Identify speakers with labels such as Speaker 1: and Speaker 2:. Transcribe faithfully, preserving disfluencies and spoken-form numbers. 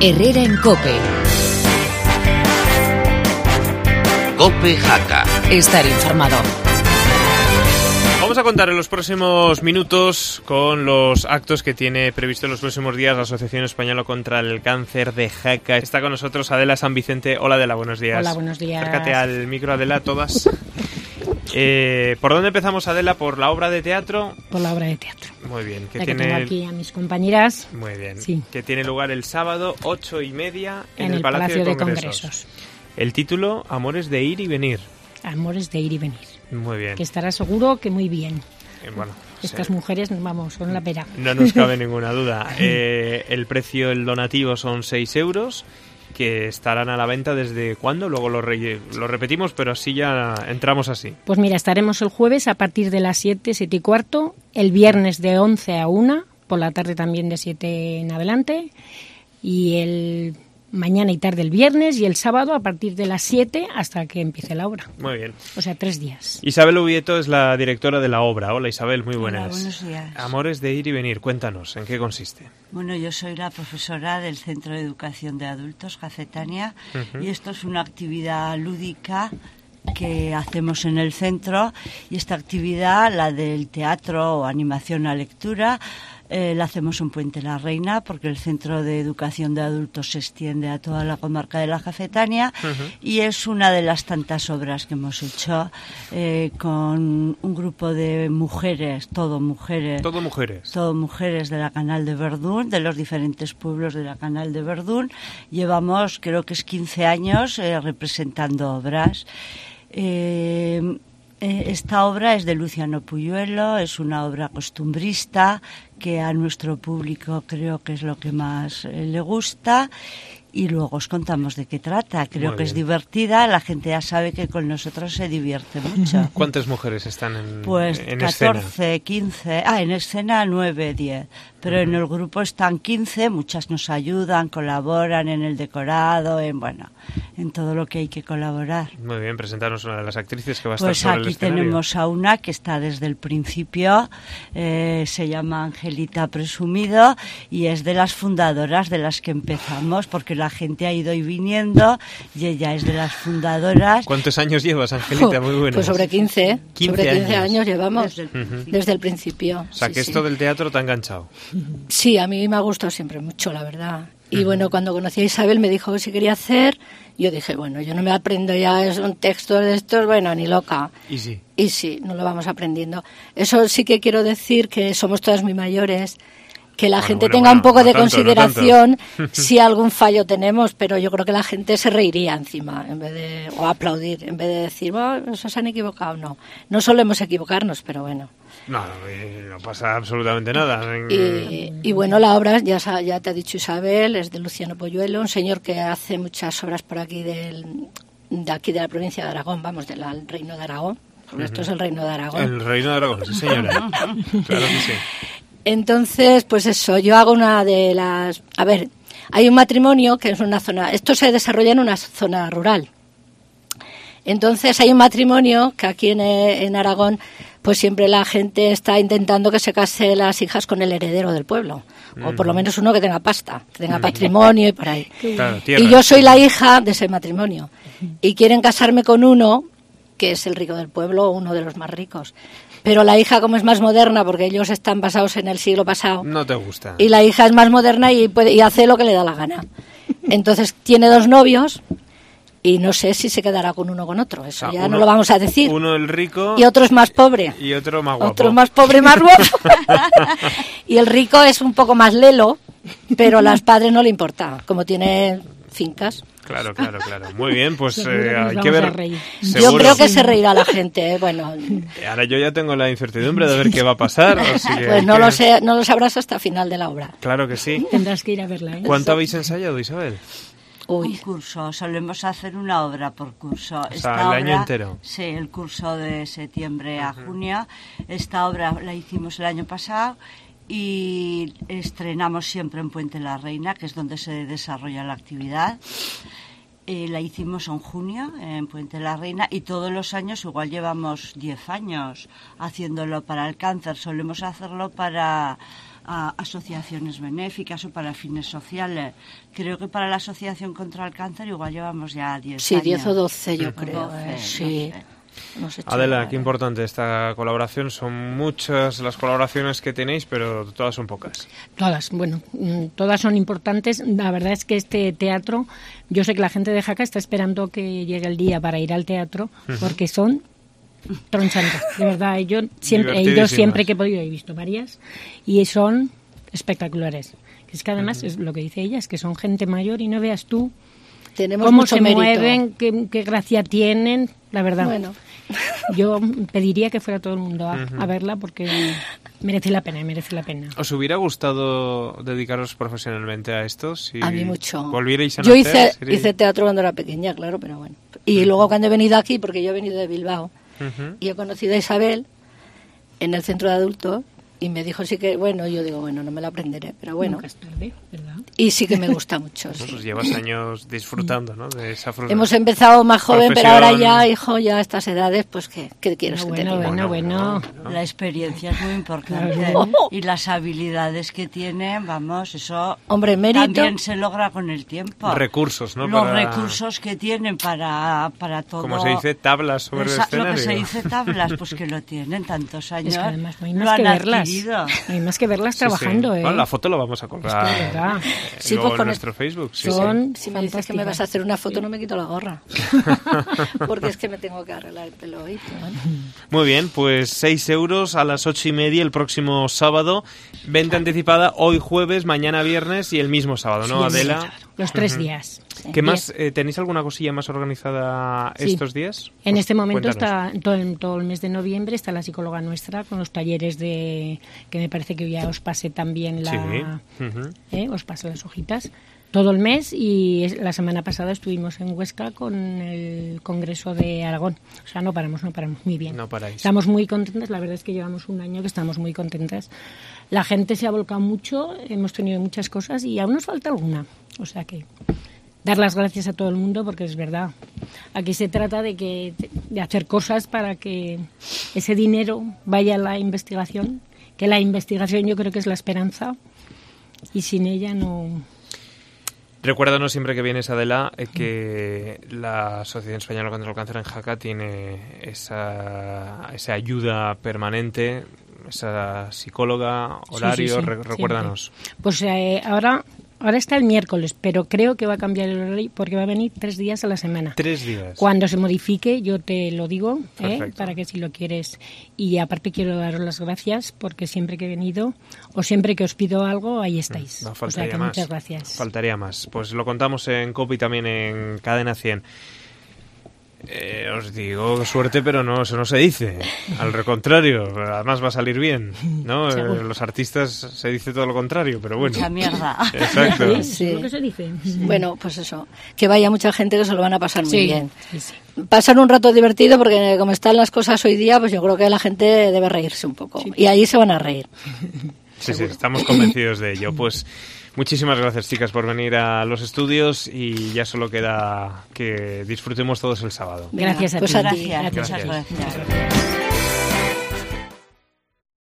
Speaker 1: Herrera en COPE.
Speaker 2: COPE Jaca.
Speaker 1: Estar informado.
Speaker 3: Vamos a contar en los próximos minutos con los actos que tiene previsto en los próximos días la Asociación Española contra el Cáncer de Jaca. Está con nosotros Adela San Vicente. Hola Adela, buenos días.
Speaker 4: Hola, buenos días.
Speaker 3: Acércate al micro, Adela, todas. Eh, ¿Por dónde empezamos, Adela? ¿Por la obra de teatro?
Speaker 4: Por la obra de teatro.
Speaker 3: Muy bien.
Speaker 4: Que
Speaker 3: tiene...
Speaker 4: tengo aquí a mis compañeras.
Speaker 3: Muy bien.
Speaker 4: Sí.
Speaker 3: Que tiene lugar el sábado, ocho y media, en,
Speaker 4: en
Speaker 3: el,
Speaker 4: el
Speaker 3: Palacio,
Speaker 4: Palacio
Speaker 3: de,
Speaker 4: de
Speaker 3: Congresos.
Speaker 4: Congresos.
Speaker 3: El título, Amores de ir y venir.
Speaker 4: Amores de ir y venir.
Speaker 3: Muy bien.
Speaker 4: Que estará seguro que muy bien.
Speaker 3: Eh, bueno,
Speaker 4: Estas
Speaker 3: sí.
Speaker 4: mujeres, vamos, son la pera.
Speaker 3: No nos cabe ninguna duda. Eh, el precio, el donativo son seis euros, que estarán a la venta desde cuándo. Luego lo, re- lo repetimos, pero así ya entramos así.
Speaker 4: Pues mira, estaremos el jueves a partir de las siete, siete y cuarto, el viernes de once a una, por la tarde también de siete en adelante, y el mañana y tarde el viernes, y el sábado a partir de las siete hasta que empiece la obra.
Speaker 3: Muy bien.
Speaker 4: O sea, tres días.
Speaker 3: Isabel Ubieto es la directora de la obra. Hola Isabel, muy buenas.
Speaker 5: Hola, buenos días.
Speaker 3: Amores de ir y venir, cuéntanos, ¿en qué consiste?
Speaker 5: Bueno, yo soy la profesora del Centro de Educación de Adultos, Jacetania,
Speaker 3: Uh-huh.
Speaker 5: y esto es una actividad lúdica que hacemos en el centro, y esta actividad, la del teatro o animación a lectura, eh, la hacemos en Puente la Reina, porque el Centro de Educación de Adultos se extiende a toda la comarca de la Jacetania,
Speaker 3: Uh-huh.
Speaker 5: y es una de las tantas obras que hemos hecho eh, con un grupo de mujeres, todo mujeres,
Speaker 3: Todo mujeres.
Speaker 5: todo mujeres de la Canal de Verdún, de los diferentes pueblos de la Canal de Verdún. Llevamos, creo que es quince años eh, representando obras. Eh, eh, esta obra es de Luciano Puyuelo, es una obra costumbrista que a nuestro público creo que es lo que más eh, le gusta. Y luego os contamos de qué trata. Creo
Speaker 3: Muy
Speaker 5: que es
Speaker 3: bien.
Speaker 5: divertida, la gente ya sabe que con nosotros se divierte mucho.
Speaker 3: ¿Cuántas mujeres están en,
Speaker 5: Pues
Speaker 3: en escena?
Speaker 5: catorce, quince, ah, en escena nueve, diez, pero en el grupo están quince, muchas nos ayudan, colaboran en el decorado, en bueno, en todo lo que hay que colaborar.
Speaker 3: Muy bien, presentarnos una de las actrices que va a estar
Speaker 5: Pues
Speaker 3: sobre el
Speaker 5: aquí
Speaker 3: escenario.
Speaker 5: tenemos a una que está desde el principio, eh, se llama Angelita Presumido, y es de las fundadoras de las que empezamos, porque la gente ha ido y viniendo, y ella es de las fundadoras.
Speaker 3: ¿Cuántos años llevas, Angelita? Muy buenas.
Speaker 6: Pues sobre quince,
Speaker 3: quince
Speaker 6: sobre quince
Speaker 3: años.
Speaker 6: años, llevamos
Speaker 5: Desde el principio.
Speaker 6: desde el principio.
Speaker 3: O sea,
Speaker 6: sí,
Speaker 3: que
Speaker 6: sí.
Speaker 3: esto del teatro te ha enganchado.
Speaker 6: Sí, a mí me ha gustado siempre mucho, la verdad. Y bueno, cuando conocí a Isabel me dijo que si quería hacer, yo dije, bueno, yo no me aprendo ya es un texto de estos, bueno, ni loca.
Speaker 3: Y sí.
Speaker 6: Y sí, no lo vamos aprendiendo. Eso sí que quiero decir que somos todas muy mayores, que la
Speaker 3: Bueno,
Speaker 6: gente
Speaker 3: bueno,
Speaker 6: tenga
Speaker 3: bueno,
Speaker 6: un poco
Speaker 3: no
Speaker 6: de
Speaker 3: tanto, no
Speaker 6: consideración
Speaker 3: tanto.
Speaker 6: si algún fallo tenemos, pero yo creo que la gente se reiría encima, en vez de, o aplaudir, en vez de decir, bueno, eso se han equivocado, no. No solemos equivocarnos, pero bueno.
Speaker 3: No, eh, no pasa absolutamente nada. En-
Speaker 6: Y, y bueno, la obra, ya, sa- ya te ha dicho Isabel, es de Luciano Puyuelo, un señor que hace muchas obras por aquí del, de aquí de la provincia de Aragón, vamos, del al Reino de Aragón. Porque esto es el Reino de Aragón.
Speaker 3: El Reino de Aragón, sí señora. Claro que sí.
Speaker 6: Entonces, pues eso, yo hago una de las... A ver, hay un matrimonio que es una zona... Esto se desarrolla en una zona rural. Entonces hay un matrimonio que aquí en, eh, en Aragón, pues siempre la gente está intentando que se case las hijas con el heredero del pueblo. O por lo menos uno que tenga pasta, que tenga patrimonio y por ahí.
Speaker 3: Claro, tierra.
Speaker 6: Y yo soy la hija de ese matrimonio. Y quieren casarme con uno que es el rico del pueblo, uno de los más ricos. Pero la hija, como es más moderna, porque ellos están basados en el siglo pasado,
Speaker 3: No te gusta.
Speaker 6: y la hija es más moderna y, puede, y hace lo que le da la gana. Entonces tiene dos novios y no sé si se quedará con uno o con otro. Eso
Speaker 3: O sea,
Speaker 6: ya
Speaker 3: uno-
Speaker 6: no lo vamos a decir.
Speaker 3: Uno el rico
Speaker 6: Y otro es más pobre.
Speaker 3: y otro más guapo.
Speaker 6: Otro es más pobre y más guapo. Y el rico es un poco más lelo, pero a los padres no le importa, como tiene fincas.
Speaker 3: Claro, claro, claro. Muy bien, pues
Speaker 4: Seguro
Speaker 3: eh,
Speaker 4: que nos
Speaker 3: hay que
Speaker 4: vamos a
Speaker 3: ver.
Speaker 4: reír.
Speaker 6: Yo
Speaker 3: Seguro.
Speaker 6: creo que se reirá la gente, ¿eh? Bueno,
Speaker 3: Ahora yo ya tengo la incertidumbre de ver qué va a pasar. Así que
Speaker 6: pues
Speaker 3: hay
Speaker 6: no
Speaker 3: que-
Speaker 6: lo sé, no lo sabrás hasta final de la obra.
Speaker 3: Claro que sí.
Speaker 4: Tendrás que ir a verla, ¿eh?
Speaker 3: ¿Cuánto habéis ensayado, Isabel?
Speaker 5: Un
Speaker 6: Uy,
Speaker 5: curso, solemos hacer una obra por curso.
Speaker 3: O sea, el año entero.
Speaker 5: Sí, el curso de septiembre a junio. Esta obra la hicimos el año pasado y estrenamos siempre en Puente la Reina, que es donde se desarrolla la actividad. Eh, la hicimos en junio en Puente la Reina y todos los años, igual llevamos diez años haciéndolo para el cáncer, solemos hacerlo para a asociaciones benéficas o para fines sociales. Creo que para la Asociación contra el Cáncer igual llevamos ya diez
Speaker 6: Sí,
Speaker 5: años.
Speaker 6: diez o doce yo creo.
Speaker 5: doce,
Speaker 6: eh, sí.
Speaker 5: doce.
Speaker 6: Hemos hecho
Speaker 3: Adela,
Speaker 6: nada.
Speaker 3: qué importante esta colaboración. Son muchas las colaboraciones que tenéis, pero todas son pocas.
Speaker 4: Todas, bueno, mm, todas son importantes. La verdad es que este teatro, yo sé que la gente de Jaca está esperando que llegue el día para ir al teatro, porque son tronchantes, de verdad. Yo siempre he ido,
Speaker 3: Divertidísimas.
Speaker 4: siempre que he podido, he visto varias, y son espectaculares. Es que además, es lo que dice ella, es que son gente mayor y no veas tú
Speaker 6: Tenemos
Speaker 4: cómo
Speaker 6: mucho
Speaker 4: se
Speaker 6: mérito.
Speaker 4: mueven, qué, qué gracia tienen, la verdad.
Speaker 6: Bueno.
Speaker 4: Yo pediría que fuera todo el mundo a, a verla porque merece la pena, merece la pena.
Speaker 3: ¿Os hubiera gustado dedicaros profesionalmente a esto? Si
Speaker 6: A mí mucho.
Speaker 3: ¿Volvierais a
Speaker 6: Yo
Speaker 3: nacer?
Speaker 6: hice,
Speaker 3: ¿Sería-
Speaker 6: hice teatro cuando era pequeña, claro, pero bueno. Y luego cuando he venido aquí, porque yo he venido de Bilbao,
Speaker 3: Ujú.
Speaker 6: y he conocido a Isabel en el centro de adultos, y me dijo sí que, bueno, yo digo, bueno, no me la aprenderé, pero bueno.
Speaker 4: Nunca es tarde, ¿verdad?
Speaker 6: Y sí que me gusta mucho.
Speaker 3: Bueno,
Speaker 6: sí.
Speaker 3: pues llevas años disfrutando, ¿no? De esa frustración.
Speaker 6: Hemos empezado más joven, pero
Speaker 3: Profesión.
Speaker 6: ahora ya, hijo, ya a estas edades, pues, ¿qué, qué quieres
Speaker 4: Bueno,
Speaker 6: que te diga?
Speaker 4: bueno, bueno.
Speaker 5: La experiencia es muy importante
Speaker 4: Claro.
Speaker 5: y las habilidades que tienen, vamos, eso
Speaker 6: Hombre, mérito.
Speaker 5: también se logra con el tiempo.
Speaker 3: Recursos, ¿no?
Speaker 5: Los
Speaker 3: Para-
Speaker 5: recursos que tienen para, para todo.
Speaker 3: Como se dice, tablas sobre el
Speaker 5: Esa-
Speaker 3: escenario.
Speaker 5: Lo que se dice tablas, pues que lo tienen tantos años.
Speaker 4: Es que además no hay
Speaker 5: lo
Speaker 4: más que
Speaker 5: han
Speaker 4: verlas.
Speaker 5: adquirido.
Speaker 4: No hay más que verlas
Speaker 3: Sí,
Speaker 4: trabajando,
Speaker 3: sí.
Speaker 4: ¿eh?
Speaker 3: Bueno, la foto la vamos a colgar
Speaker 4: Es que de verdad.
Speaker 3: eh,
Speaker 6: Sí,
Speaker 3: luego
Speaker 6: pues
Speaker 3: en
Speaker 6: con
Speaker 3: nuestro Facebook. Sí,
Speaker 4: Son
Speaker 6: Si me dices que me vas a hacer una foto, no me quito la gorra. Porque es que me tengo que arreglar el pelo hoy. pero bueno.
Speaker 3: sí. Muy bien, pues seis euros a las ocho y media el próximo sábado. Venta anticipada hoy jueves, mañana viernes y el mismo sábado, ¿no,
Speaker 4: Sí,
Speaker 3: Adela?
Speaker 4: claro. Los tres días.
Speaker 3: ¿Qué más? eh, ¿Tenéis alguna cosilla más organizada
Speaker 4: Sí.
Speaker 3: estos días?
Speaker 4: En
Speaker 3: Pues
Speaker 4: este momento
Speaker 3: cuéntanos.
Speaker 4: está todo el, todo el mes de noviembre está la psicóloga nuestra con los talleres de que me parece que ya os pasé también la
Speaker 3: Sí. Ujú.
Speaker 4: ¿eh? os pasé las hojitas todo el mes y es- la semana pasada estuvimos en Huesca con el Congreso de Aragón. O sea, no paramos, no paramos, muy bien.
Speaker 3: No paráis.
Speaker 4: Estamos muy contentas, la verdad es que llevamos un año que estamos muy contentas. La gente se ha volcado mucho, hemos tenido muchas cosas y aún nos falta alguna. O sea que dar las gracias a todo el mundo porque es verdad. Aquí se trata de que de hacer cosas para que ese dinero vaya a la investigación, que la investigación yo creo que es la esperanza y sin ella no.
Speaker 3: Recuérdanos siempre que vienes, Adela, eh, que la Asociación Española contra el Cáncer en Jaca tiene esa, esa ayuda permanente, esa psicóloga, horario,
Speaker 4: Sí, sí, sí,
Speaker 3: re-
Speaker 4: siempre.
Speaker 3: recuérdanos.
Speaker 4: Pues eh, ahora ahora está el miércoles, pero creo que va a cambiar el horario porque va a venir tres días a la semana.
Speaker 3: Tres días.
Speaker 4: Cuando se modifique, yo te lo digo, ¿eh?
Speaker 3: Perfecto.
Speaker 4: Para que si lo quieres. Y aparte quiero daros las gracias porque siempre que he venido o siempre que os pido algo, ahí estáis.
Speaker 3: No
Speaker 4: o sea
Speaker 3: faltaría
Speaker 4: que
Speaker 3: más.
Speaker 4: muchas gracias.
Speaker 3: Faltaría más. Pues lo contamos en COPE y también en Cadena cien. Eh, os digo suerte, pero no, eso no se dice. Al contrario, además va a salir bien, ¿no? Eh,
Speaker 4: Seguro.
Speaker 3: los artistas se dice todo lo contrario, pero bueno.
Speaker 5: Mucha mierda.
Speaker 3: Exacto.
Speaker 4: Sí,
Speaker 6: Sí.
Speaker 4: es lo que se dice.
Speaker 6: Bueno, pues eso. Que vaya mucha gente que se lo van a pasar muy
Speaker 4: Sí,
Speaker 6: bien.
Speaker 4: sí, sí.
Speaker 6: Pasar un rato divertido porque como están las cosas hoy día, pues yo creo que la gente debe reírse un poco. Y ahí se van a reír.
Speaker 3: Sí, sí, estamos convencidos de ello. Pues muchísimas gracias, chicas, por venir a los estudios y ya solo queda que disfrutemos todos el sábado.
Speaker 4: Gracias a
Speaker 6: Pues
Speaker 4: ti.
Speaker 6: a ti.
Speaker 5: Gracias, muchas
Speaker 3: Gracias.
Speaker 5: gracias.